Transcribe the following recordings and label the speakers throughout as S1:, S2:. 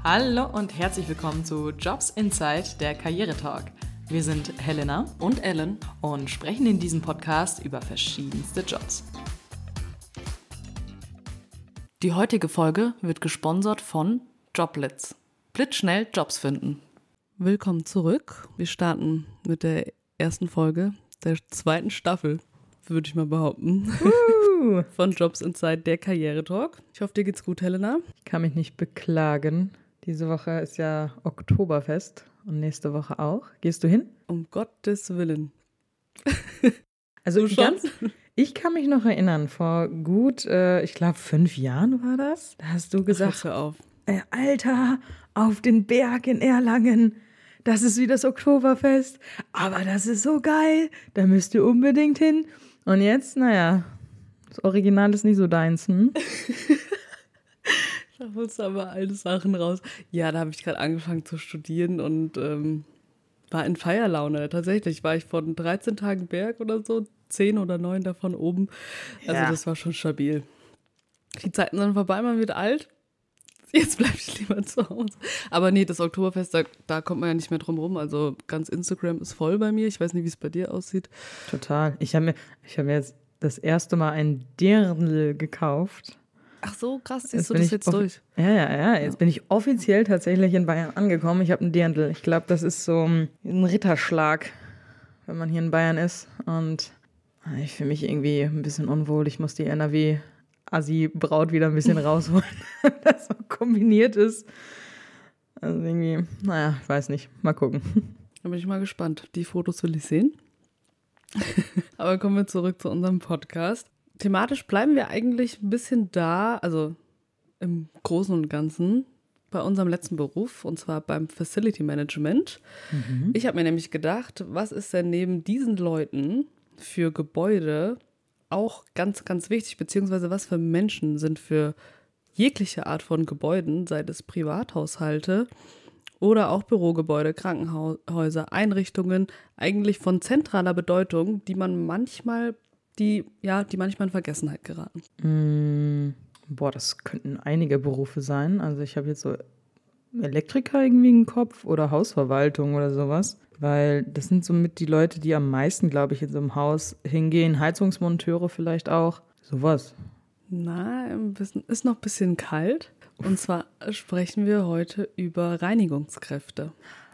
S1: Hallo und herzlich willkommen zu Jobs Inside, der Karrieretalk. Wir sind Helena
S2: und Ellen
S1: und sprechen in diesem Podcast über verschiedenste Jobs.
S2: Die heutige Folge wird gesponsert von Joblets. Blitzschnell Jobs finden. Willkommen zurück. Wir starten mit der ersten Folge der zweiten Staffel, würde ich mal behaupten, von Jobs Inside, der Karrieretalk. Ich hoffe, dir geht's gut, Helena.
S3: Ich kann mich nicht beklagen. Diese Woche ist ja Oktoberfest und nächste Woche auch. Gehst du hin?
S2: Um Gottes Willen.
S3: Also ich kann mich noch erinnern, vor gut, ich glaube 5 Jahren war das. Da hast du gesagt,
S2: hör auf.
S3: Alter, auf den Berg in Erlangen, das ist wie das Oktoberfest, aber das ist so geil, da müsst ihr unbedingt hin. Und jetzt, naja, das Original ist nicht so deins,
S2: Da holst du aber alte Sachen raus. Ja, da habe ich gerade angefangen zu studieren und war in Feierlaune. Tatsächlich war ich von 13 Tagen Berg oder so, 10 oder 9 davon oben. Also Das war schon stabil. Die Zeiten sind vorbei, man wird alt. Jetzt bleibe ich lieber zu Hause. Aber nee, das Oktoberfest, da kommt man ja nicht mehr drum rum. Also ganz Instagram ist voll bei mir. Ich weiß nicht, wie es bei dir aussieht.
S3: Total. Ich hab mir jetzt das erste Mal ein Dirndl gekauft.
S2: Ach so, krass, siehst du das jetzt durch?
S3: Ja. Jetzt bin ich offiziell tatsächlich in Bayern angekommen. Ich habe einen Dirndl. Ich glaube, das ist so ein Ritterschlag, wenn man hier in Bayern ist. Und ich fühle mich irgendwie ein bisschen unwohl. Ich muss die NRW-Assi-Braut wieder ein bisschen rausholen, wenn das so kombiniert ist. Also irgendwie, naja, ich weiß nicht. Mal gucken.
S2: Da bin ich mal gespannt. Die Fotos will ich sehen. Aber kommen wir zurück zu unserem Podcast. Thematisch bleiben wir eigentlich ein bisschen da, also im Großen und Ganzen, bei unserem letzten Beruf, und zwar beim Facility Management. Ich habe mir nämlich gedacht, was ist denn neben diesen Leuten für Gebäude auch ganz, ganz wichtig, beziehungsweise was für Menschen sind für jegliche Art von Gebäuden, sei es Privathaushalte oder auch Bürogebäude, Krankenhäuser, Einrichtungen, eigentlich von zentraler Bedeutung, die manchmal in Vergessenheit geraten.
S3: Boah, das könnten einige Berufe sein. Also ich habe jetzt so Elektriker irgendwie im Kopf oder Hausverwaltung oder sowas. Weil das sind somit die Leute, die am meisten, glaube ich, in so einem Haus hingehen. Heizungsmonteure vielleicht auch. Sowas.
S2: Na, ist noch ein bisschen kalt. Und zwar sprechen wir heute über Reinigungskräfte.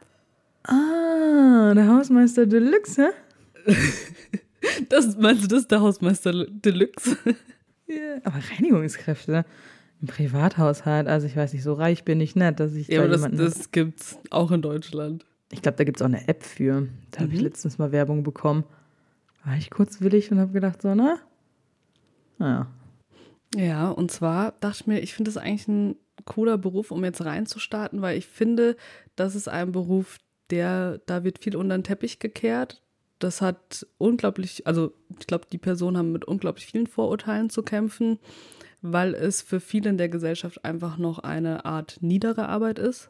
S3: Ah, der Hausmeister Deluxe, hä?
S2: Meinst du, das ist der Hausmeister Deluxe?
S3: Yeah. Aber Reinigungskräfte im Privathaushalt, also ich weiß nicht, so reich bin ich nicht, dass ich
S2: ja, aber das gibt's auch in Deutschland.
S3: Ich glaube, da gibt es auch eine App für. Da habe ich letztens mal Werbung bekommen. War ich kurz willig und habe gedacht, so, naja.
S2: Ja, und zwar dachte ich mir, ich finde das eigentlich ein cooler Beruf, um jetzt reinzustarten, weil ich finde, das ist ein Beruf, da wird viel unter den Teppich gekehrt. Das hat unglaublich, also ich glaube, die Personen haben mit unglaublich vielen Vorurteilen zu kämpfen, weil es für viele in der Gesellschaft einfach noch eine Art niedere Arbeit ist.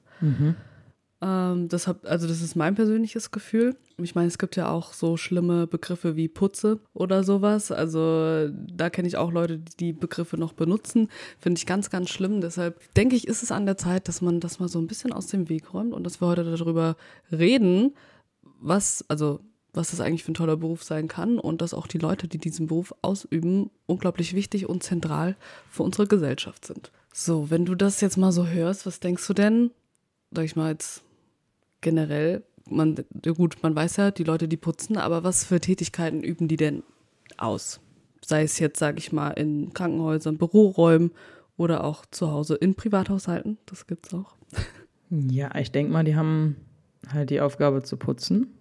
S2: Das ist mein persönliches Gefühl. Ich meine, es gibt ja auch so schlimme Begriffe wie Putze oder sowas. Also da kenne ich auch Leute, die die Begriffe noch benutzen. Finde ich ganz, ganz schlimm. Deshalb denke ich, ist es an der Zeit, dass man das mal so ein bisschen aus dem Weg räumt und dass wir heute darüber reden, was das eigentlich für ein toller Beruf sein kann und dass auch die Leute, die diesen Beruf ausüben, unglaublich wichtig und zentral für unsere Gesellschaft sind. So, wenn du das jetzt mal so hörst, was denkst du denn, sag ich mal jetzt generell, man weiß ja, die Leute, die putzen, aber was für Tätigkeiten üben die denn aus? Sei es jetzt, sag ich mal, in Krankenhäusern, Büroräumen oder auch zu Hause in Privathaushalten, das gibt's auch.
S3: Ja, ich denke mal, die haben halt die Aufgabe zu putzen.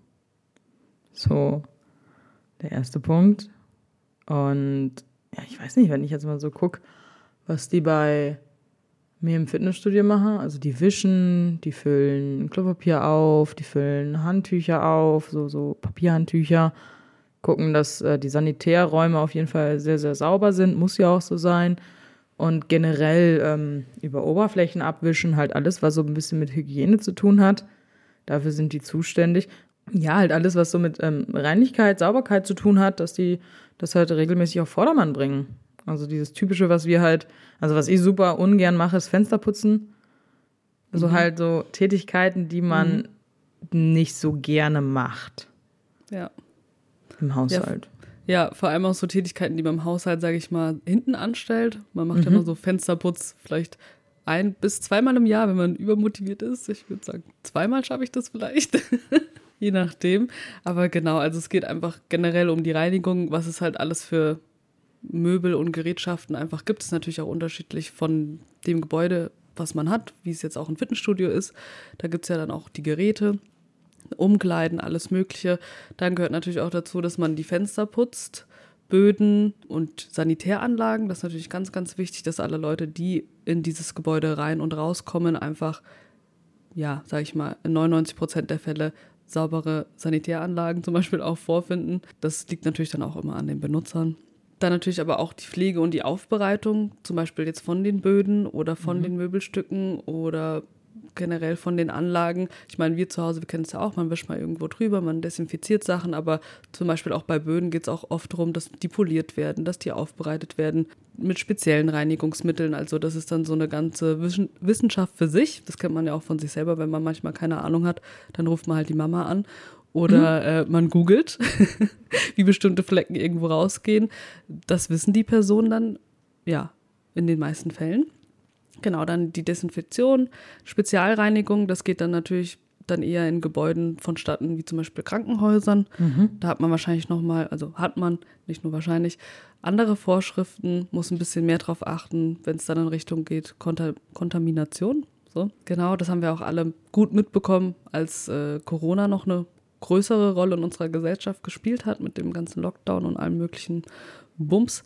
S3: So, der erste Punkt. Und ja, ich weiß nicht, wenn ich jetzt mal so gucke, was die bei mir im Fitnessstudio machen. Also die wischen, die füllen Klopapier auf, die füllen Handtücher auf, so Papierhandtücher. Gucken, dass die Sanitärräume auf jeden Fall sehr, sehr sauber sind. Muss ja auch so sein. Und generell über Oberflächen abwischen, halt alles, was so ein bisschen mit Hygiene zu tun hat. Dafür sind die zuständig. Ja, halt alles, was so mit Reinlichkeit, Sauberkeit zu tun hat, dass die das halt regelmäßig auf Vordermann bringen. Also dieses Typische, was ich super ungern mache, ist Fenster putzen. Also halt so Tätigkeiten, die man nicht so gerne macht.
S2: Ja.
S3: Im Haushalt.
S2: Ja, vor allem auch so Tätigkeiten, die man im Haushalt, sage ich mal, hinten anstellt. Man macht ja immer so Fensterputz, vielleicht 1 bis 2-mal im Jahr, wenn man übermotiviert ist. Ich würde sagen, 2-mal schaffe ich das vielleicht. Je nachdem. Aber genau, also es geht einfach generell um die Reinigung, was es halt alles für Möbel und Gerätschaften einfach gibt. Es ist natürlich auch unterschiedlich von dem Gebäude, was man hat, wie es jetzt auch ein Fitnessstudio ist. Da gibt es ja dann auch die Geräte, Umkleiden, alles Mögliche. Dann gehört natürlich auch dazu, dass man die Fenster putzt, Böden und Sanitäranlagen. Das ist natürlich ganz, ganz wichtig, dass alle Leute, die in dieses Gebäude rein und rauskommen, einfach, ja, sag ich mal, in 99% der Fälle saubere Sanitäranlagen zum Beispiel auch vorfinden. Das liegt natürlich dann auch immer an den Benutzern. Dann natürlich aber auch die Pflege und die Aufbereitung, zum Beispiel jetzt von den Böden oder von den Möbelstücken oder generell von den Anlagen. Ich meine, wir zu Hause, wir kennen es ja auch, man wischt mal irgendwo drüber, man desinfiziert Sachen, aber zum Beispiel auch bei Böden geht es auch oft darum, dass die poliert werden, dass die aufbereitet werden mit speziellen Reinigungsmitteln. Also das ist dann so eine ganze Wissenschaft für sich. Das kennt man ja auch von sich selber, wenn man manchmal keine Ahnung hat, dann ruft man halt die Mama an. Oder man googelt, wie bestimmte Flecken irgendwo rausgehen. Das wissen die Personen dann, ja, in den meisten Fällen. Genau, dann die Desinfektion, Spezialreinigung, das geht dann natürlich dann eher in Gebäuden vonstatten, wie zum Beispiel Krankenhäusern. Da hat man wahrscheinlich nochmal, also hat man, nicht nur wahrscheinlich, andere Vorschriften, muss ein bisschen mehr drauf achten, wenn es dann in Richtung geht, Kontamination. So. Genau, das haben wir auch alle gut mitbekommen, als Corona noch eine größere Rolle in unserer Gesellschaft gespielt hat, mit dem ganzen Lockdown und allem möglichen Bums.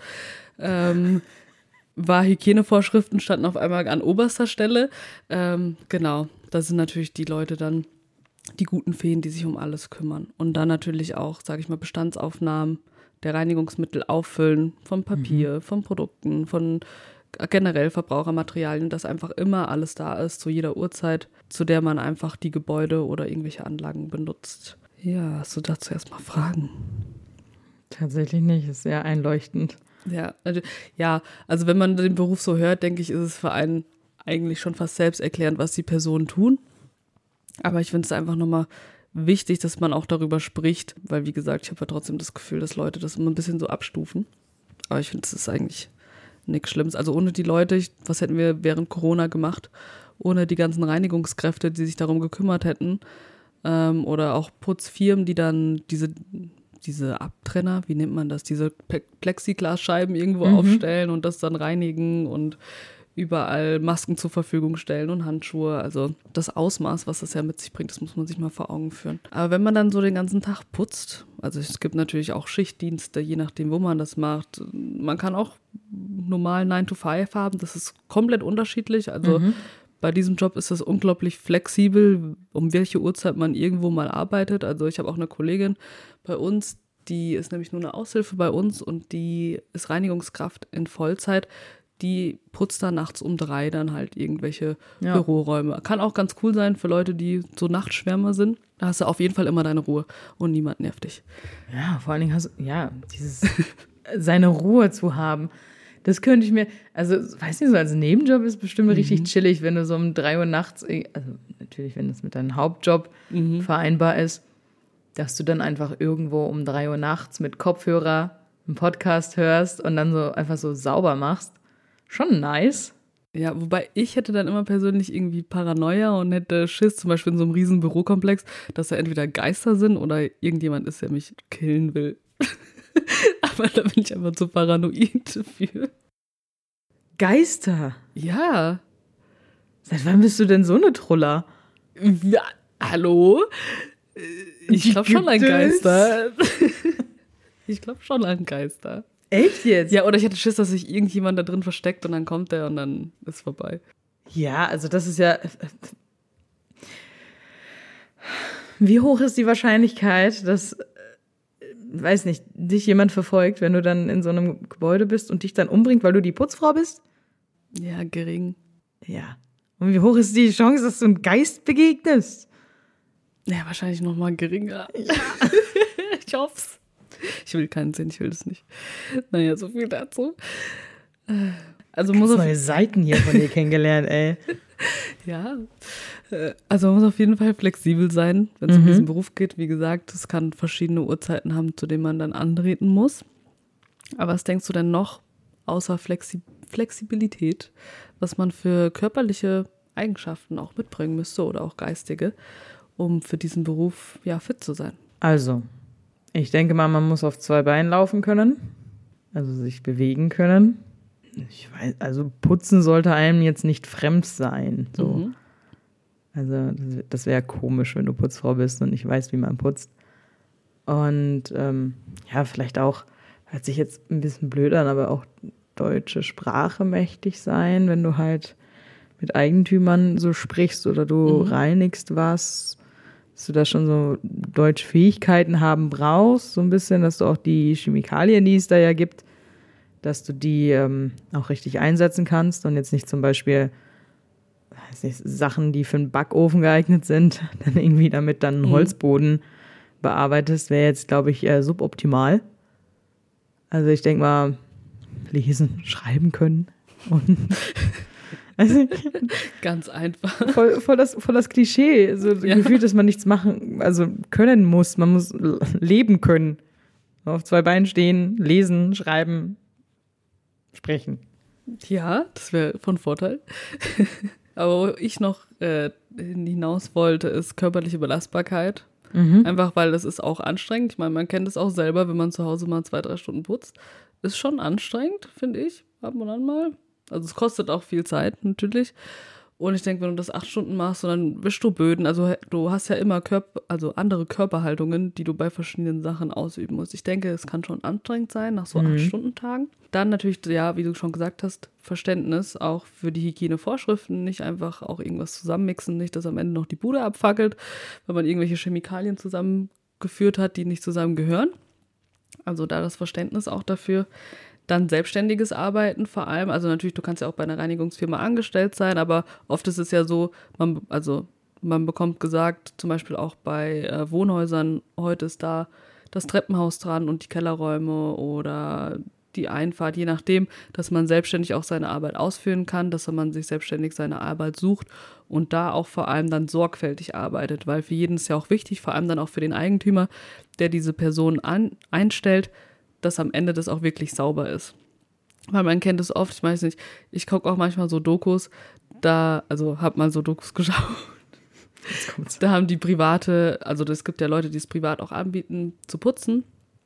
S2: War Hygienevorschriften standen auf einmal an oberster Stelle. Genau, da sind natürlich die Leute dann, die guten Feen, die sich um alles kümmern. Und dann natürlich auch, sage ich mal, Bestandsaufnahmen der Reinigungsmittel auffüllen, von Papier, von Produkten, von generell Verbrauchermaterialien, dass einfach immer alles da ist, zu jeder Uhrzeit, zu der man einfach die Gebäude oder irgendwelche Anlagen benutzt. Ja, hast du dazu erstmal Fragen?
S3: Tatsächlich nicht, ist sehr einleuchtend.
S2: Also wenn man den Beruf so hört, denke ich, ist es für einen eigentlich schon fast selbsterklärend, was die Personen tun. Aber ich finde es einfach nochmal wichtig, dass man auch darüber spricht, weil wie gesagt, ich habe ja trotzdem das Gefühl, dass Leute das immer ein bisschen so abstufen. Aber ich finde, es ist eigentlich nichts Schlimmes. Also ohne die Leute, was hätten wir während Corona gemacht, ohne die ganzen Reinigungskräfte, die sich darum gekümmert hätten, oder auch Putzfirmen, die dann diese Abtrenner, wie nennt man das, diese Plexiglasscheiben irgendwo aufstellen und das dann reinigen und überall Masken zur Verfügung stellen und Handschuhe. Also das Ausmaß, was das ja mit sich bringt, das muss man sich mal vor Augen führen. Aber wenn man dann so den ganzen Tag putzt, also es gibt natürlich auch Schichtdienste, je nachdem, wo man das macht. Man kann auch normal 9 to 5 haben, das ist komplett unterschiedlich. Also bei diesem Job ist das unglaublich flexibel, um welche Uhrzeit man irgendwo mal arbeitet. Also ich habe auch eine Kollegin bei uns, die ist nämlich nur eine Aushilfe bei uns und die ist Reinigungskraft in Vollzeit. Die putzt dann nachts um 3 dann halt irgendwelche Büroräume. Kann auch ganz cool sein für Leute, die so Nachtschwärmer sind. Da hast du auf jeden Fall immer deine Ruhe und niemand nervt dich.
S3: Ja, vor allen Dingen seine Ruhe zu haben. Das könnte ich mir, also weiß nicht, so als Nebenjob ist bestimmt richtig chillig, wenn du so um 3 Uhr nachts, also natürlich, wenn das mit deinem Hauptjob vereinbar ist, dass du dann einfach irgendwo um 3 Uhr nachts mit Kopfhörer einen Podcast hörst und dann so einfach so sauber machst. Schon nice.
S2: Ja, wobei ich hätte dann immer persönlich irgendwie Paranoia und hätte Schiss, zum Beispiel in so einem riesen Bürokomplex, dass da entweder Geister sind oder irgendjemand ist, der mich killen will. Aber da bin ich einfach zu paranoid für.
S3: Geister?
S2: Ja.
S3: Seit wann bist du denn so eine Truller?
S2: Ja, hallo? Ich glaube schon an Geister. Ich glaube schon an Geister.
S3: Echt jetzt?
S2: Ja, oder ich hätte Schiss, dass sich irgendjemand da drin versteckt und dann kommt der und dann ist vorbei.
S3: Ja, also das ist ja... Wie hoch ist die Wahrscheinlichkeit, dass, weiß nicht, dich jemand verfolgt, wenn du dann in so einem Gebäude bist und dich dann umbringt, weil du die Putzfrau bist?
S2: Ja, gering.
S3: Ja. Und wie hoch ist die Chance, dass du einem Geist begegnest?
S2: Ja, wahrscheinlich noch mal geringer. Ja. Ich hoff's. Ich will keinen sehen, ich will das nicht. Naja, so viel dazu. Also
S3: Ganz neue Seiten hier von dir kennengelernt, ey.
S2: Ja, also man muss auf jeden Fall flexibel sein, wenn es um diesen Beruf geht. Wie gesagt, es kann verschiedene Uhrzeiten haben, zu denen man dann antreten muss. Aber was denkst du denn noch, außer Flexibilität, was man für körperliche Eigenschaften auch mitbringen müsste oder auch geistige, um für diesen Beruf fit zu sein?
S3: Also, ich denke mal, man muss auf 2 Beinen laufen können, also sich bewegen können. Ich weiß, also putzen sollte einem jetzt nicht fremd sein. So. Also das wäre komisch, wenn du Putzfrau bist und nicht weißt, wie man putzt. Und vielleicht auch, hört sich jetzt ein bisschen blöd an, aber auch deutsche Sprache mächtig sein, wenn du halt mit Eigentümern so sprichst oder du reinigst was, dass du da schon so deutsche Fähigkeiten haben brauchst, so ein bisschen, dass du auch die Chemikalien, die es da ja gibt, dass du die auch richtig einsetzen kannst und jetzt nicht zum Beispiel Sachen, die für einen Backofen geeignet sind, dann irgendwie damit dann einen Holzboden bearbeitest, wäre jetzt, glaube ich, suboptimal. Also ich denke mal, lesen, schreiben können und also,
S2: ganz einfach.
S3: Voll das Klischee, so gefühlt, dass man nichts können muss. Man muss leben können. Auf 2 Beinen stehen, lesen, schreiben, sprechen.
S2: Ja, das wäre von Vorteil. Aber wo ich noch hinaus wollte, ist körperliche Belastbarkeit. Einfach, weil das ist auch anstrengend. Ich meine, man kennt es auch selber, wenn man zu Hause mal 2-3 Stunden putzt. Ist schon anstrengend, finde ich, ab und an mal. Also es kostet auch viel Zeit, natürlich. Und ich denke, wenn du das 8 Stunden machst, und dann wischst du Böden, also du hast ja immer andere Körperhaltungen, die du bei verschiedenen Sachen ausüben musst. Ich denke, es kann schon anstrengend sein nach so 8-Stunden-Tagen. Dann natürlich, ja, wie du schon gesagt hast, Verständnis auch für die Hygienevorschriften, nicht einfach auch irgendwas zusammenmixen, nicht, dass am Ende noch die Bude abfackelt, weil man irgendwelche Chemikalien zusammengeführt hat, die nicht zusammengehören. Also da das Verständnis auch dafür. Dann selbstständiges Arbeiten vor allem, also natürlich, du kannst ja auch bei einer Reinigungsfirma angestellt sein, aber oft ist es ja so, man bekommt gesagt, zum Beispiel auch bei Wohnhäusern, heute ist da das Treppenhaus dran und die Kellerräume oder die Einfahrt, je nachdem, dass man selbstständig auch seine Arbeit ausführen kann, dass man sich selbstständig seine Arbeit sucht und da auch vor allem dann sorgfältig arbeitet, weil für jeden ist ja auch wichtig, vor allem dann auch für den Eigentümer, der diese Person einstellt, dass am Ende das auch wirklich sauber ist. Weil man kennt es oft, ich weiß nicht, ich gucke auch manchmal so Dokus, hab mal so Dokus geschaut. Da haben die es gibt ja Leute, die es privat auch anbieten, zu putzen,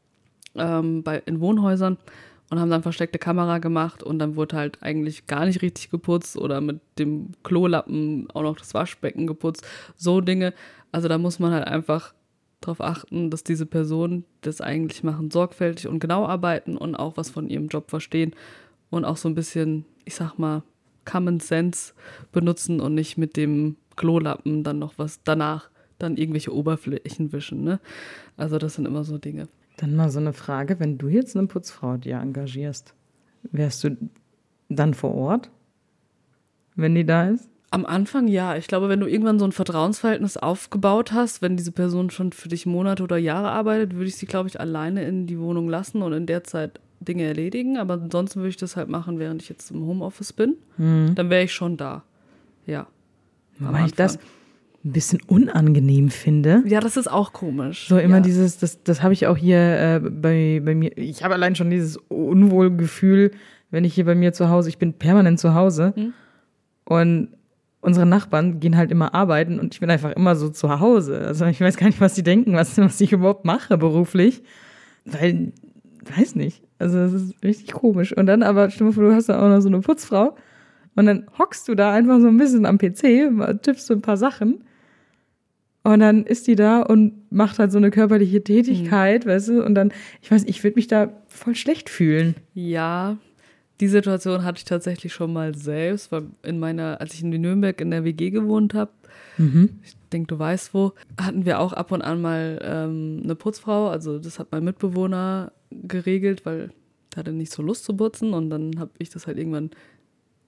S2: in Wohnhäusern und haben dann versteckte Kamera gemacht und dann wurde halt eigentlich gar nicht richtig geputzt oder mit dem Klolappen auch noch das Waschbecken geputzt, so Dinge. Also da muss man halt einfach darauf achten, dass diese Personen das eigentlich machen, sorgfältig und genau arbeiten und auch was von ihrem Job verstehen und auch so ein bisschen, ich sag mal, Common Sense benutzen und nicht mit dem Klolappen dann noch was danach, dann irgendwelche Oberflächen wischen, ne? Also das sind immer so Dinge.
S3: Dann mal so eine Frage, wenn du jetzt eine Putzfrau dir engagierst, wärst du dann vor Ort, wenn die da ist?
S2: Am Anfang ja. Ich glaube, wenn du irgendwann so ein Vertrauensverhältnis aufgebaut hast, wenn diese Person schon für dich Monate oder Jahre arbeitet, würde ich sie, glaube ich, alleine in die Wohnung lassen und in der Zeit Dinge erledigen. Aber ansonsten würde ich das halt machen, während ich jetzt im Homeoffice bin. Dann wäre ich schon da. Ja.
S3: Weil ich das ein bisschen unangenehm finde.
S2: Ja, das ist auch komisch.
S3: So immer das habe ich auch hier bei mir. Ich habe allein schon dieses Unwohlgefühl, wenn ich hier bei mir zu Hause, ich bin permanent zu Hause und unsere Nachbarn gehen halt immer arbeiten und ich bin einfach immer so zu Hause. Also ich weiß gar nicht, was die denken, was ich überhaupt mache beruflich. Weil, weiß nicht. Also das ist richtig komisch. Und dann aber, stell dir vor, du hast da auch noch so eine Putzfrau und dann hockst du da einfach so ein bisschen am PC, tippst so ein paar Sachen und dann ist die da und macht halt so eine körperliche Tätigkeit, weißt du, und dann, ich würde mich da voll schlecht fühlen.
S2: Ja, die Situation hatte ich tatsächlich schon mal selbst, weil als ich in Nürnberg in der WG gewohnt habe, ich denke, du weißt wo, hatten wir auch ab und an mal eine Putzfrau, also das hat mein Mitbewohner geregelt, weil er hatte nicht so Lust zu putzen und dann habe ich das halt irgendwann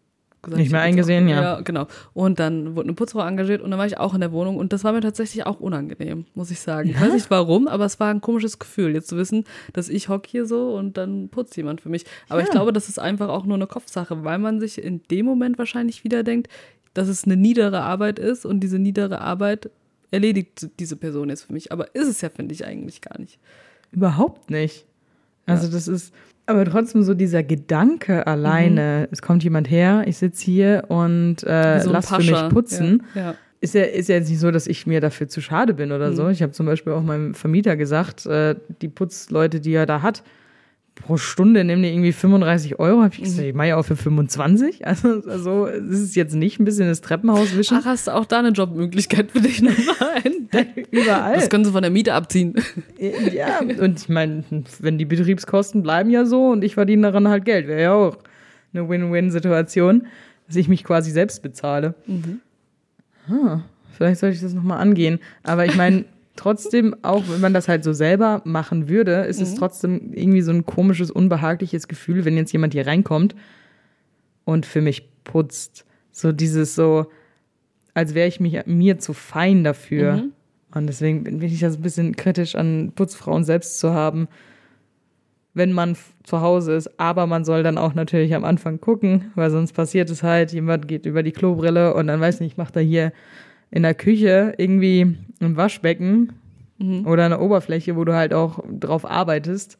S2: gesagt.
S3: Nicht mehr eingesehen, ja.
S2: Ja, genau. Und dann wurde eine Putzfrau engagiert und dann war ich auch in der Wohnung und das war mir tatsächlich auch unangenehm, muss ich sagen. Ich weiß nicht warum, aber es war ein komisches Gefühl, jetzt zu wissen, dass ich hocke hier so und dann putzt jemand für mich. Aber ich glaube, das ist einfach auch nur eine Kopfsache, weil man sich in dem Moment wahrscheinlich wieder denkt, dass es eine niedere Arbeit ist und diese niedere Arbeit erledigt diese Person jetzt für mich. Aber ist es ja, finde ich, eigentlich gar nicht.
S3: Überhaupt nicht. Also das ist, aber trotzdem so dieser Gedanke alleine, es kommt jemand her, ich sitze hier und
S2: so ein
S3: lass für
S2: Pascha.
S3: mich putzen.
S2: Ja.
S3: Ist ja jetzt nicht so, dass ich mir dafür zu schade bin oder so. Ich habe zum Beispiel auch meinem Vermieter gesagt, die Putzleute, die er da hat, pro Stunde nehmen die irgendwie 35 €. Habe ich gesagt, ich mache ja auch für 25. Also es ist jetzt nicht ein bisschen das Treppenhaus wischen.
S2: Ach, hast du auch da eine Jobmöglichkeit für dich nochmal entdeckt?
S3: Überall.
S2: Das können sie von der Miete abziehen.
S3: Ja, und ich meine, wenn die Betriebskosten bleiben ja so und ich verdiene daran halt Geld, wäre ja auch eine Win-Win-Situation, dass ich mich quasi selbst bezahle. Vielleicht sollte ich das nochmal angehen. Aber ich meine, trotzdem, auch wenn man das halt so selber machen würde, ist es trotzdem irgendwie so ein komisches, unbehagliches Gefühl, wenn jetzt jemand hier reinkommt und für mich putzt. So dieses so, als wäre ich mir zu fein dafür. Und deswegen bin ich das ein bisschen kritisch an Putzfrauen selbst zu haben, wenn man zu Hause ist. Aber man soll dann auch natürlich am Anfang gucken, weil sonst passiert es halt, jemand geht über die Klobrille und dann, weiß nicht, macht er hier in der Küche irgendwie ein Waschbecken oder eine Oberfläche, wo du halt auch drauf arbeitest.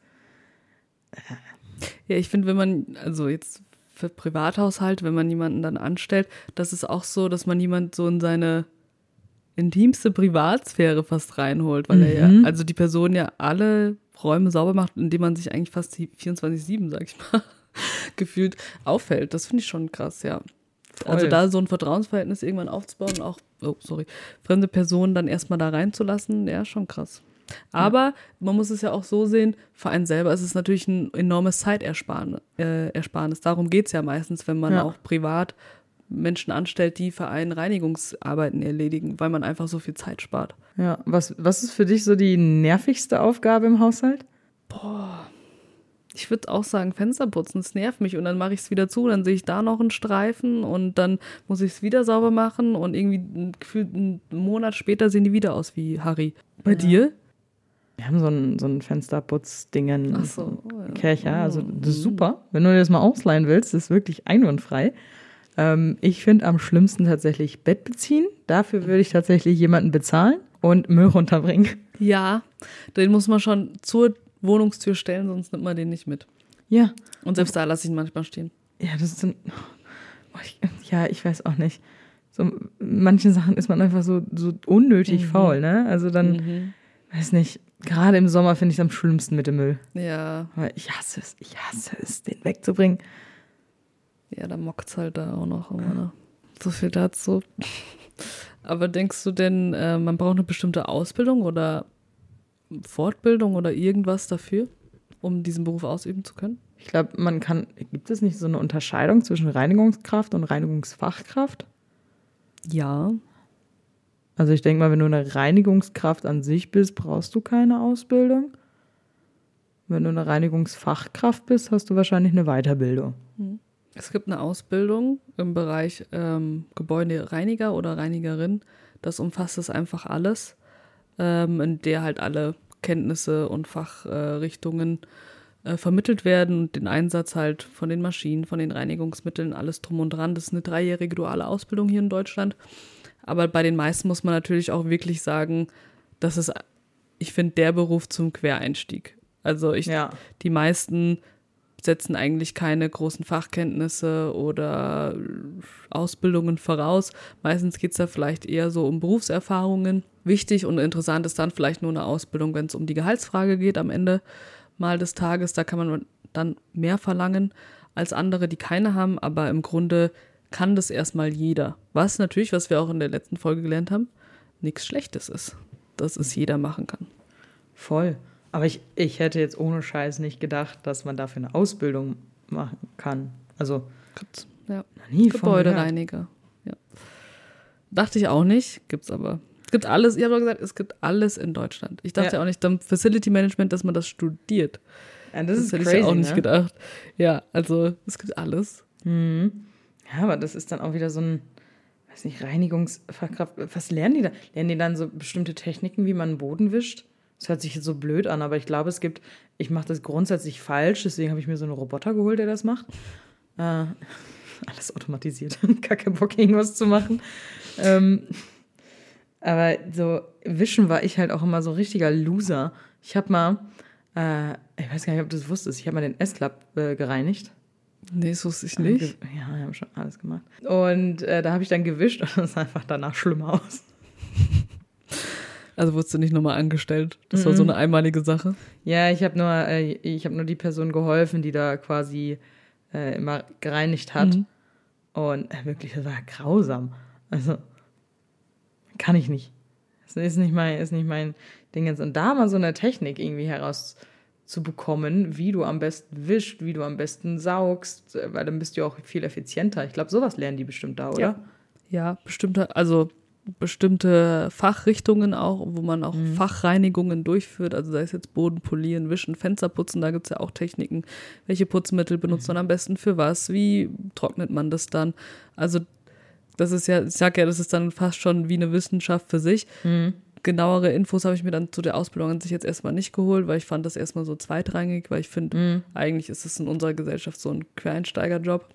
S2: Ja, ich finde, wenn man, also jetzt für Privathaushalt, wenn man jemanden dann anstellt, das ist auch so, dass man jemand so in seine intimste Privatsphäre fast reinholt, weil er ja, also die Person ja alle Räume sauber macht, indem man sich eigentlich fast 24/7, sag ich mal, gefühlt auffällt. Das finde ich schon krass, ja.
S3: Voll.
S2: Also da so ein Vertrauensverhältnis irgendwann aufzubauen und auch, fremde Personen dann erstmal da reinzulassen, ja, schon krass. Aber man muss es ja auch so sehen, für einen selber ist es natürlich ein enormes Zeitersparnis. Darum geht es ja meistens, wenn man auch privat Menschen anstellt, die für einen Reinigungsarbeiten erledigen, weil man einfach so viel Zeit spart.
S3: Ja, was ist für dich so die nervigste Aufgabe im Haushalt?
S2: Ich würde auch sagen, Fenster putzen, das nervt mich und dann mache ich es wieder zu, dann sehe ich da noch einen Streifen und dann muss ich es wieder sauber machen und irgendwie gefühlt einen Monat später sehen die wieder aus wie Harry. Bei dir?
S3: Wir haben so ein Fensterputzdingen,
S2: Ach so,
S3: Kercher, also das ist super. Wenn du dir das mal ausleihen willst, ist wirklich einwandfrei. Ich finde am schlimmsten tatsächlich Bett beziehen. Dafür würde ich tatsächlich jemanden bezahlen und Müll runterbringen.
S2: Ja, den muss man schon zur Wohnungstür stellen, sonst nimmt man den nicht mit.
S3: Ja.
S2: Und selbst da lasse ich ihn manchmal stehen.
S3: Ja, das ist dann, ich weiß auch nicht. So manchen Sachen ist man einfach so unnötig faul, ne? Also dann, weiß nicht, gerade im Sommer finde ich es am schlimmsten mit dem Müll.
S2: Ja.
S3: Weil ich hasse es, den wegzubringen.
S2: Ja, da mockt es halt da auch noch immer. Ne? So viel dazu. Aber denkst du denn, man braucht eine bestimmte Ausbildung oder Fortbildung oder irgendwas dafür, um diesen Beruf ausüben zu können?
S3: Ich glaube, gibt es nicht so eine Unterscheidung zwischen Reinigungskraft und Reinigungsfachkraft?
S2: Ja.
S3: Also ich denke mal, wenn du eine Reinigungskraft an sich bist, brauchst du keine Ausbildung. Wenn du eine Reinigungsfachkraft bist, hast du wahrscheinlich eine Weiterbildung.
S2: Es gibt eine Ausbildung im Bereich Gebäudereiniger oder Reinigerin. Das umfasst es einfach alles, in der halt alle Kenntnisse und Fachrichtungen vermittelt werden und den Einsatz halt von den Maschinen, von den Reinigungsmitteln, alles drum und dran. Das ist eine 3-jährige duale Ausbildung hier in Deutschland. Aber bei den meisten muss man natürlich auch wirklich sagen, das ist, ich finde, der Beruf zum Quereinstieg. Also die meisten setzen eigentlich keine großen Fachkenntnisse oder Ausbildungen voraus. Meistens geht es da vielleicht eher so um Berufserfahrungen. Wichtig und interessant ist dann vielleicht nur eine Ausbildung, wenn es um die Gehaltsfrage geht am Ende mal des Tages. Da kann man dann mehr verlangen als andere, die keine haben. Aber im Grunde kann das erstmal jeder. Was natürlich, was wir auch in der letzten Folge gelernt haben, nichts Schlechtes ist. Dass es jeder machen kann.
S3: Voll. Aber ich hätte jetzt ohne Scheiß nicht gedacht, dass man dafür eine Ausbildung machen kann. Also,
S2: ja.
S3: Nie
S2: Gebäudereiniger. Ja. Dachte ich auch nicht, gibt's aber. Es gibt alles, ich habe doch gesagt, es gibt alles in Deutschland. Ich dachte ja auch nicht, dann Facility Management, dass man das studiert.
S3: Ja, das ist
S2: hätte
S3: crazy,
S2: ich auch nicht
S3: ne?
S2: gedacht. Ja, also es gibt alles.
S3: Ja, Ja, aber das ist dann auch wieder so ein, weiß nicht, Reinigungsfachkraft. Was lernen die da? Lernen die dann so bestimmte Techniken, wie man einen Boden wischt? Das hört sich jetzt so blöd an, aber ich glaube, ich mache das grundsätzlich falsch, deswegen habe ich mir so einen Roboter geholt, der das macht. Alles automatisiert. Gar keinen Bock, irgendwas zu machen. Aber so wischen war ich halt auch immer so ein richtiger Loser. Ich habe mal, ich weiß gar nicht, ob du das wusstest, ich habe mal den S-Club gereinigt.
S2: Nee, das wusste ich nicht.
S3: Ja, wir haben schon alles gemacht. Und da habe ich dann gewischt und das sah einfach danach schlimmer aus.
S2: Also wurdest du nicht nochmal angestellt? Das war so eine einmalige Sache?
S3: Ja, ich habe nur die Person geholfen, die da quasi immer gereinigt hat. Und wirklich, das war grausam. Also, kann ich nicht. Das ist nicht mein Ding jetzt. Und da mal so eine Technik irgendwie herauszubekommen, wie du am besten wischst, wie du am besten saugst, weil dann bist du auch viel effizienter. Ich glaube, sowas lernen die bestimmt da, oder?
S2: Ja, bestimmte Fachrichtungen auch, wo man auch Fachreinigungen durchführt, also sei es jetzt Boden polieren, wischen, Fenster putzen, da gibt es ja auch Techniken. Welche Putzmittel benutzt man am besten für was? Wie trocknet man das dann? Also das ist ja, ich sag ja, das ist dann fast schon wie eine Wissenschaft für sich. Genauere Infos habe ich mir dann zu der Ausbildung an sich jetzt erstmal nicht geholt, weil ich fand das erstmal so zweitrangig, weil ich finde, eigentlich ist es in unserer Gesellschaft so ein Quereinsteigerjob.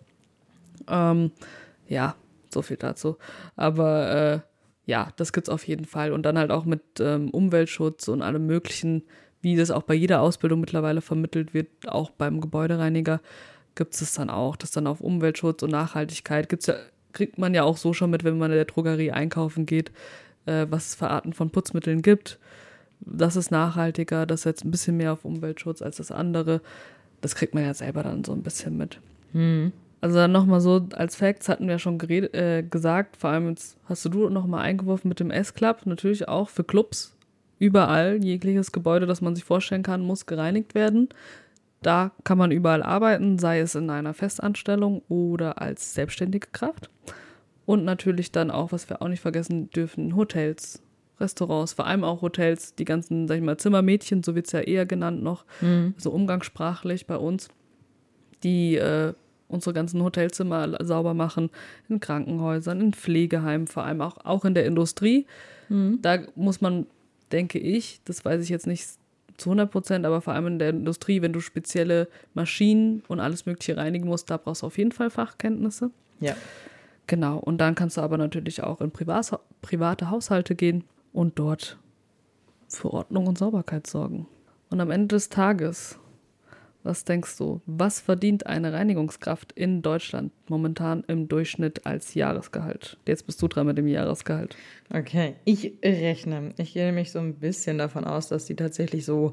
S2: Ja, so viel dazu. Aber ja, das gibt's auf jeden Fall. Und dann halt auch mit Umweltschutz und allem Möglichen, wie das auch bei jeder Ausbildung mittlerweile vermittelt wird, auch beim Gebäudereiniger gibt es dann auch, das dann auf Umweltschutz und Nachhaltigkeit kriegt man ja auch so schon mit, wenn man in der Drogerie einkaufen geht, was es für Arten von Putzmitteln gibt. Das ist nachhaltiger, das setzt ein bisschen mehr auf Umweltschutz als das andere. Das kriegt man ja selber dann so ein bisschen mit. Also dann nochmal so, als Facts hatten wir ja schon gesagt, vor allem jetzt hast du nochmal eingeworfen mit dem S-Club, natürlich auch für Clubs. Überall, jegliches Gebäude, das man sich vorstellen kann, muss gereinigt werden. Da kann man überall arbeiten, sei es in einer Festanstellung oder als selbstständige Kraft. Und natürlich dann auch, was wir auch nicht vergessen dürfen, Hotels, Restaurants, vor allem auch Hotels, die ganzen, sag ich mal, Zimmermädchen, so wird es ja eher genannt noch, so umgangssprachlich bei uns, die unsere ganzen Hotelzimmer sauber machen, in Krankenhäusern, in Pflegeheimen, vor allem auch in der Industrie. Da muss man, denke ich, das weiß ich jetzt nicht zu 100%, aber vor allem in der Industrie, wenn du spezielle Maschinen und alles Mögliche reinigen musst, da brauchst du auf jeden Fall Fachkenntnisse.
S3: Ja.
S2: Genau, und dann kannst du aber natürlich auch in private Haushalte gehen und dort für Ordnung und Sauberkeit sorgen. Und am Ende des Tages, was denkst du, was verdient eine Reinigungskraft in Deutschland momentan im Durchschnitt als Jahresgehalt? Jetzt bist du dran mit dem Jahresgehalt.
S3: Okay, ich gehe nämlich so ein bisschen davon aus, dass die tatsächlich so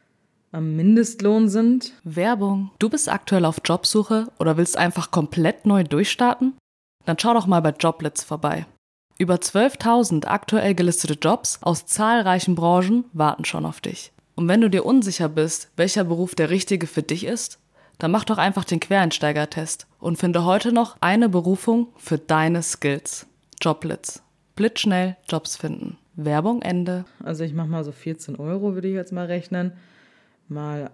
S3: am Mindestlohn sind.
S1: Werbung. Du bist aktuell auf Jobsuche oder willst einfach komplett neu durchstarten? Dann schau doch mal bei Joblets vorbei. Über 12.000 aktuell gelistete Jobs aus zahlreichen Branchen warten schon auf dich. Und wenn du dir unsicher bist, welcher Beruf der richtige für dich ist, dann mach doch einfach den Quereinsteiger-Test und finde heute noch eine Berufung für deine Skills. Joblets. Blitzschnell Jobs finden. Werbung Ende.
S3: Also ich mache mal so 14 Euro, würde ich jetzt mal rechnen. Mal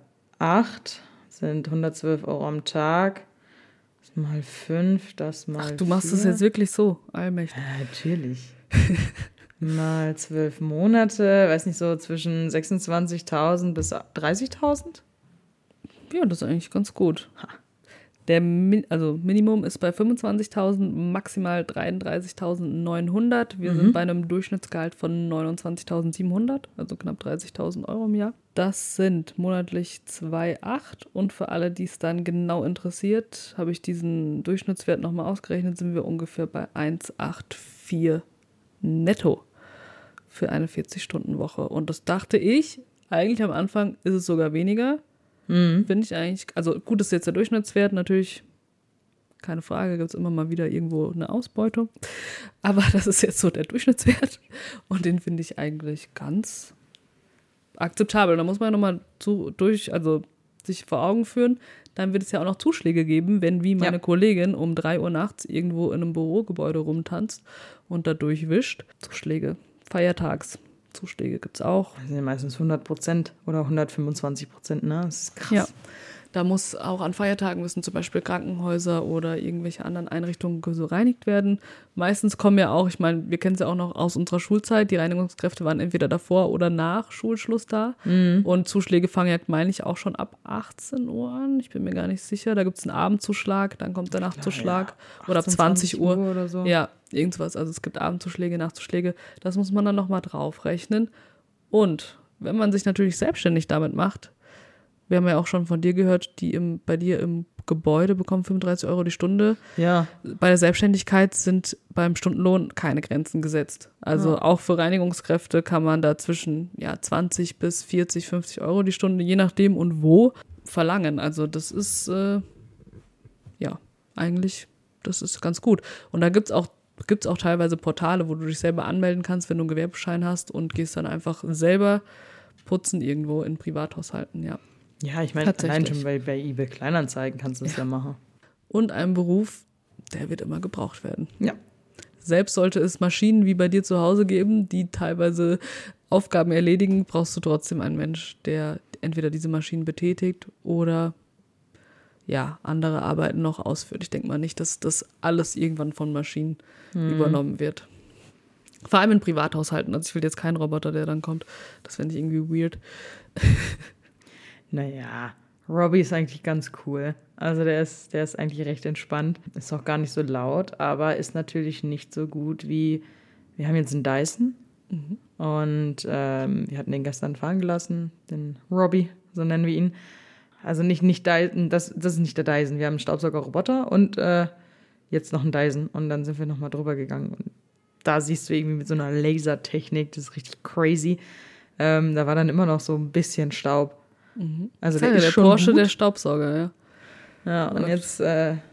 S3: 8 sind 112 Euro am Tag. Das mal 5, das mal 4.
S2: Ach, du machst es jetzt wirklich so, allmächtig.
S3: Ja, natürlich. Mal 12 Monate, weiß nicht, so zwischen 26.000 bis 30.000?
S2: Ja, das ist eigentlich ganz gut. Minimum ist bei 25.000, maximal 33.900. Wir sind bei einem Durchschnittsgehalt von 29.700, also knapp 30.000 Euro im Jahr. Das sind monatlich 2,8 und für alle, die es dann genau interessiert, habe ich diesen Durchschnittswert nochmal ausgerechnet, sind wir ungefähr bei 1,84 netto für eine 40-Stunden-Woche. Und das dachte ich, eigentlich am Anfang ist es sogar weniger. Finde ich eigentlich, also gut, das ist jetzt der Durchschnittswert, natürlich, keine Frage, gibt es immer mal wieder irgendwo eine Ausbeutung. Aber das ist jetzt so der Durchschnittswert und den finde ich eigentlich ganz akzeptabel. Da muss man ja nochmal sich vor Augen führen, dann wird es ja auch noch Zuschläge geben, wenn wie meine Kollegin um 3 Uhr nachts irgendwo in einem Bürogebäude rumtanzt und da durchwischt. Zuschläge, Feiertagszuschläge gibt es auch.
S3: Das sind ja meistens 100% oder 125%, ne? Das ist krass.
S2: Ja, Da muss auch an Feiertagen müssen zum Beispiel Krankenhäuser oder irgendwelche anderen Einrichtungen so reinigt werden. Meistens kommen ja auch, ich meine, wir kennen es ja auch noch aus unserer Schulzeit, die Reinigungskräfte waren entweder davor oder nach Schulschluss da. Und Zuschläge fangen ja, meine ich, auch schon ab 18 Uhr an. Ich bin mir gar nicht sicher. Da gibt es einen Abendzuschlag, dann kommt der Nachtzuschlag oder ab 20 Uhr.
S3: Oder so.
S2: Ja, irgendwas. Also es gibt Abendzuschläge, Nachtzuschläge. Das muss man dann nochmal draufrechnen. Und wenn man sich natürlich selbstständig damit macht, wir haben ja auch schon von dir gehört, die bei dir im Gebäude bekommen 35 Euro die Stunde.
S3: Ja.
S2: Bei der Selbstständigkeit sind beim Stundenlohn keine Grenzen gesetzt. Also auch für Reinigungskräfte kann man da zwischen 20 bis 40, 50 Euro die Stunde, je nachdem und wo, verlangen. Also das ist, eigentlich, das ist ganz gut. Und da gibt's auch teilweise Portale, wo du dich selber anmelden kannst, wenn du einen Gewerbeschein hast und gehst dann einfach selber putzen irgendwo in Privathaushalten, ja.
S3: Ja, ich meine, allein schon bei eBay Kleinanzeigen kannst du es ja machen.
S2: Und ein Beruf, der wird immer gebraucht werden.
S3: Ja.
S2: Selbst sollte es Maschinen wie bei dir zu Hause geben, die teilweise Aufgaben erledigen, brauchst du trotzdem einen Mensch, der entweder diese Maschinen betätigt oder andere Arbeiten noch ausführt. Ich denke mal nicht, dass das alles irgendwann von Maschinen übernommen wird. Vor allem in Privathaushalten. Also ich will jetzt keinen Roboter, der dann kommt. Das fände ich irgendwie weird.
S3: Naja, Robbie ist eigentlich ganz cool. Also der ist eigentlich recht entspannt. Ist auch gar nicht so laut, aber ist natürlich nicht so gut wie, wir haben jetzt einen Dyson und wir hatten den gestern fahren gelassen, den Robbie, so nennen wir ihn. Also nicht Dyson, das ist nicht der Dyson. Wir haben einen Staubsaugerroboter und jetzt noch einen Dyson und dann sind wir nochmal drüber gegangen. Und da siehst du irgendwie mit so einer Lasertechnik, das ist richtig crazy. Da war dann immer noch so ein bisschen Staub. Also der ist
S2: der
S3: schon
S2: Porsche,
S3: gut.
S2: der Staubsauger, ja.
S3: Ja, und jetzt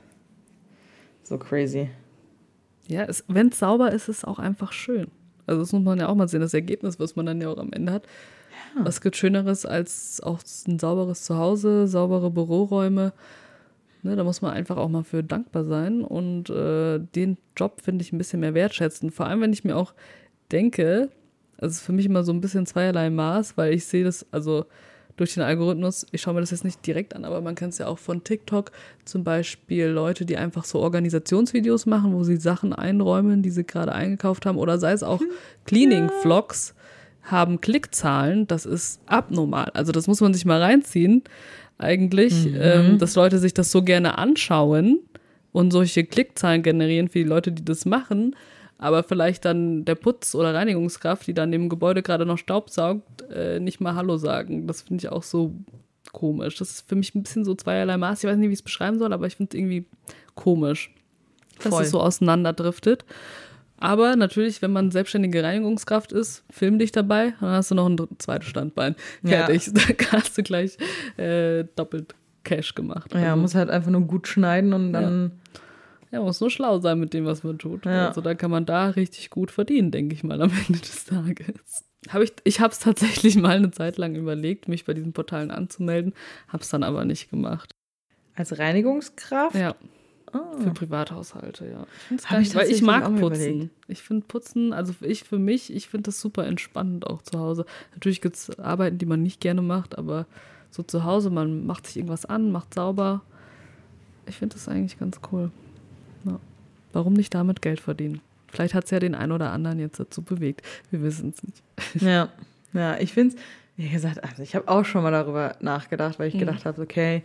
S3: so crazy.
S2: Ja, wenn es sauber ist, ist es auch einfach schön. Also das muss man ja auch mal sehen, das Ergebnis, was man dann ja auch am Ende hat. Ja. Was gibt Schöneres als auch ein sauberes Zuhause, saubere Büroräume? Ne, da muss man einfach auch mal für dankbar sein und den Job, finde ich, ein bisschen mehr wertschätzen. Vor allem, wenn ich mir auch denke, also es ist für mich immer so ein bisschen zweierlei Maß, weil ich sehe das, also durch den Algorithmus, ich schaue mir das jetzt nicht direkt an, aber man kennt es ja auch von TikTok, zum Beispiel Leute, die einfach so Organisationsvideos machen, wo sie Sachen einräumen, die sie gerade eingekauft haben, oder sei es auch Cleaning-Vlogs, haben Klickzahlen, das ist abnormal. Also das muss man sich mal reinziehen, eigentlich, dass Leute sich das so gerne anschauen und solche Klickzahlen generieren für die Leute, die das machen, aber vielleicht dann der Putz- oder Reinigungskraft, die dann im Gebäude gerade noch Staub saugt, nicht mal Hallo sagen. Das finde ich auch so komisch. Das ist für mich ein bisschen so zweierlei Maß. Ich weiß nicht, wie ich es beschreiben soll, aber ich finde es irgendwie komisch, dass es so auseinanderdriftet. Aber natürlich, wenn man selbstständige Reinigungskraft ist, film dich dabei, dann hast du noch ein zweites Standbein. Fertig. Ja. Da hast du gleich doppelt Cash gemacht.
S3: Ja, also, muss halt einfach nur gut schneiden und dann...
S2: Ja, muss nur schlau sein mit dem, was man tut. Ja. Also da kann man da richtig gut verdienen, denke ich mal, am Ende des Tages. Ich habe es tatsächlich mal eine Zeit lang überlegt, mich bei diesen Portalen anzumelden, habe es dann aber nicht gemacht.
S3: Als Reinigungskraft?
S2: Ja. Für Privathaushalte, ja. Weil ich mag Putzen. Überlegt. Ich finde Putzen, also ich finde das super entspannend auch zu Hause. Natürlich gibt es Arbeiten, die man nicht gerne macht, aber so zu Hause, man macht sich irgendwas an, macht sauber. Ich finde das eigentlich ganz cool. Ja. Warum nicht damit Geld verdienen? Vielleicht hat es ja den einen oder anderen jetzt dazu bewegt. Wir wissen es nicht.
S3: Ja, ich finde es, wie gesagt, also ich habe auch schon mal darüber nachgedacht, weil ich gedacht habe, okay,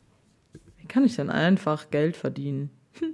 S3: wie kann ich denn einfach Geld verdienen?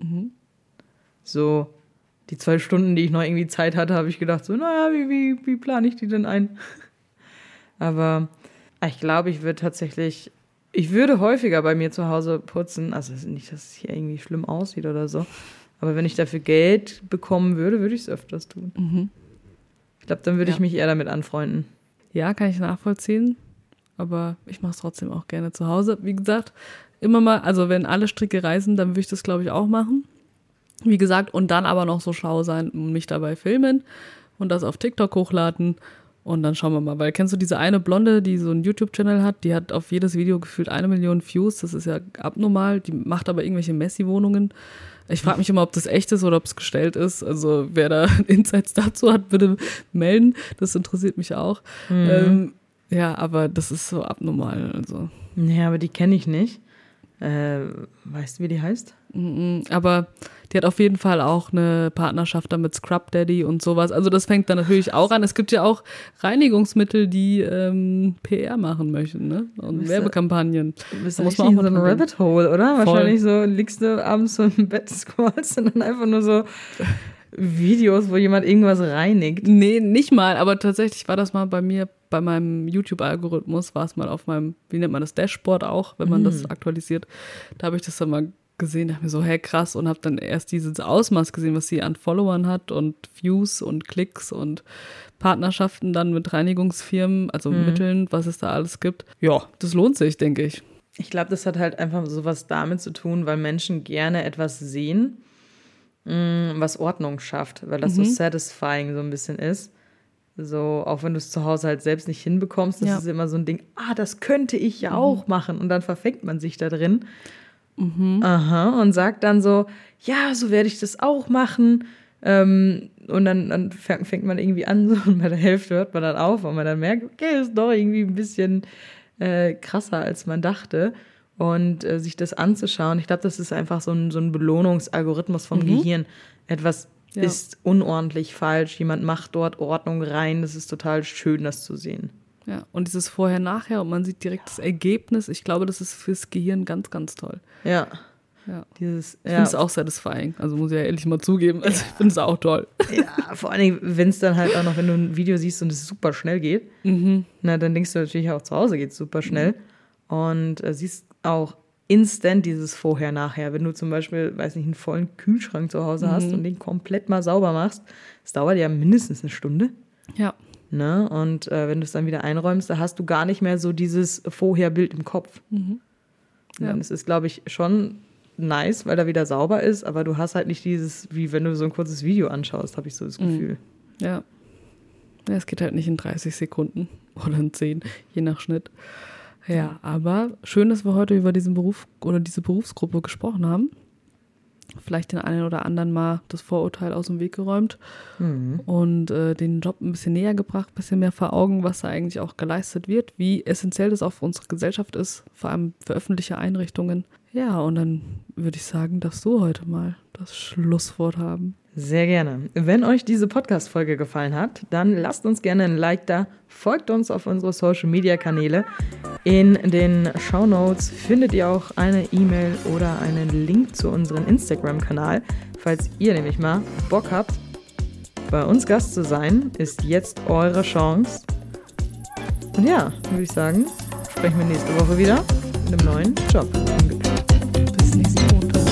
S3: So, die 12 Stunden, die ich noch irgendwie Zeit hatte, habe ich gedacht, so, naja, wie plane ich die denn ein? Aber ich glaube, ich würde häufiger bei mir zu Hause putzen. Also nicht, dass es hier irgendwie schlimm aussieht oder so. Aber wenn ich dafür Geld bekommen würde ich es öfters tun. Ich glaube, dann würde ich mich eher damit anfreunden.
S2: Ja, kann ich nachvollziehen. Aber ich mache es trotzdem auch gerne zu Hause. Wie gesagt, immer mal, also wenn alle Stricke reißen, dann würde ich das, glaube ich, auch machen. Wie gesagt, und dann aber noch so schlau sein und mich dabei filmen und das auf TikTok hochladen. Und dann schauen wir mal, weil kennst du diese eine Blonde, die so einen YouTube-Channel hat, die hat auf jedes Video gefühlt 1 Million Views, das ist ja abnormal, die macht aber irgendwelche Messi-Wohnungen. Ich frage mich immer, ob das echt ist oder ob es gestellt ist, also wer da Insights dazu hat, bitte melden, das interessiert mich auch. Ja, aber das ist so abnormal, also.
S3: Ja, aber die kenne ich nicht. Weißt du, wie die heißt?
S2: Aber die hat auf jeden Fall auch eine Partnerschaft da mit Scrub Daddy und sowas. Also das fängt dann natürlich auch an. Es gibt ja auch Reinigungsmittel, die PR machen möchten, ne? Und Werbekampagnen.
S3: Du bist richtig in so ein Rabbit Hole, oder? Voll. Wahrscheinlich so liegst du abends so im Bett, scrollst und dann einfach nur so Videos, wo jemand irgendwas reinigt.
S2: Nee, nicht mal, aber tatsächlich war das mal bei mir, bei meinem YouTube-Algorithmus, war es mal auf meinem, wie nennt man das, Dashboard auch, wenn man das aktualisiert. Da habe ich das dann mal gesehen, dachte mir so, hey, krass, und habe dann erst dieses Ausmaß gesehen, was sie an Followern hat und Views und Klicks und Partnerschaften dann mit Reinigungsfirmen, also Mitteln, was es da alles gibt. Ja, das lohnt sich, denke ich.
S3: Ich glaube, das hat halt einfach so was damit zu tun, weil Menschen gerne etwas sehen, was Ordnung schafft, weil das so satisfying so ein bisschen ist. So, auch wenn du es zu Hause halt selbst nicht hinbekommst, das ist immer so ein Ding, das könnte ich ja auch machen. Und dann verfängt man sich da drin. Aha, und sagt dann so, ja, so werde ich das auch machen. Und dann fängt man irgendwie an, so, und bei der Hälfte hört man dann auf, weil man dann merkt, okay, ist doch irgendwie ein bisschen krasser, als man dachte. Und sich das anzuschauen, ich glaube, das ist einfach so ein Belohnungsalgorithmus vom Gehirn. Etwas ist unordentlich, falsch, jemand macht dort Ordnung rein, das ist total schön, das zu sehen.
S2: Ja, und dieses Vorher-Nachher und man sieht direkt das Ergebnis, ich glaube, das ist fürs Gehirn ganz, ganz toll.
S3: Ja.
S2: Ich finde es auch satisfying, also muss ich ja ehrlich mal zugeben, also ich finde es auch toll.
S3: Ja, vor allen Dingen, wenn es dann halt auch noch, wenn du ein Video siehst und es super schnell geht, na, dann denkst du natürlich auch, zu Hause geht es super schnell und siehst auch instant dieses Vorher-Nachher. Wenn du zum Beispiel, weiß nicht, einen vollen Kühlschrank zu Hause hast und den komplett mal sauber machst, das dauert ja mindestens eine Stunde.
S2: Ja.
S3: Ne? Und wenn du es dann wieder einräumst, da hast du gar nicht mehr so dieses Vorher-Bild im Kopf. Dann ist es, glaube ich, schon nice, weil er wieder sauber ist, aber du hast halt nicht dieses, wie wenn du so ein kurzes Video anschaust, habe ich so das Gefühl.
S2: Ja, es geht halt nicht in 30 Sekunden oder in 10, je nach Schnitt. Ja, aber schön, dass wir heute über diesen Beruf oder diese Berufsgruppe gesprochen haben. Vielleicht den einen oder anderen mal das Vorurteil aus dem Weg geräumt und den Job ein bisschen näher gebracht, ein bisschen mehr vor Augen, was da eigentlich auch geleistet wird, wie essentiell das auch für unsere Gesellschaft ist, vor allem für öffentliche Einrichtungen. Ja, und dann würde ich sagen, darfst du heute mal das Schlusswort haben.
S3: Sehr gerne. Wenn euch diese Podcast-Folge gefallen hat, dann lasst uns gerne ein Like da, folgt uns auf unsere Social-Media-Kanäle. In den Shownotes findet ihr auch eine E-Mail oder einen Link zu unserem Instagram-Kanal. Falls ihr nämlich mal Bock habt, bei uns Gast zu sein, ist jetzt eure Chance. Und ja, würde ich sagen, sprechen wir nächste Woche wieder mit einem neuen Job.
S2: Bis nächsten Montag.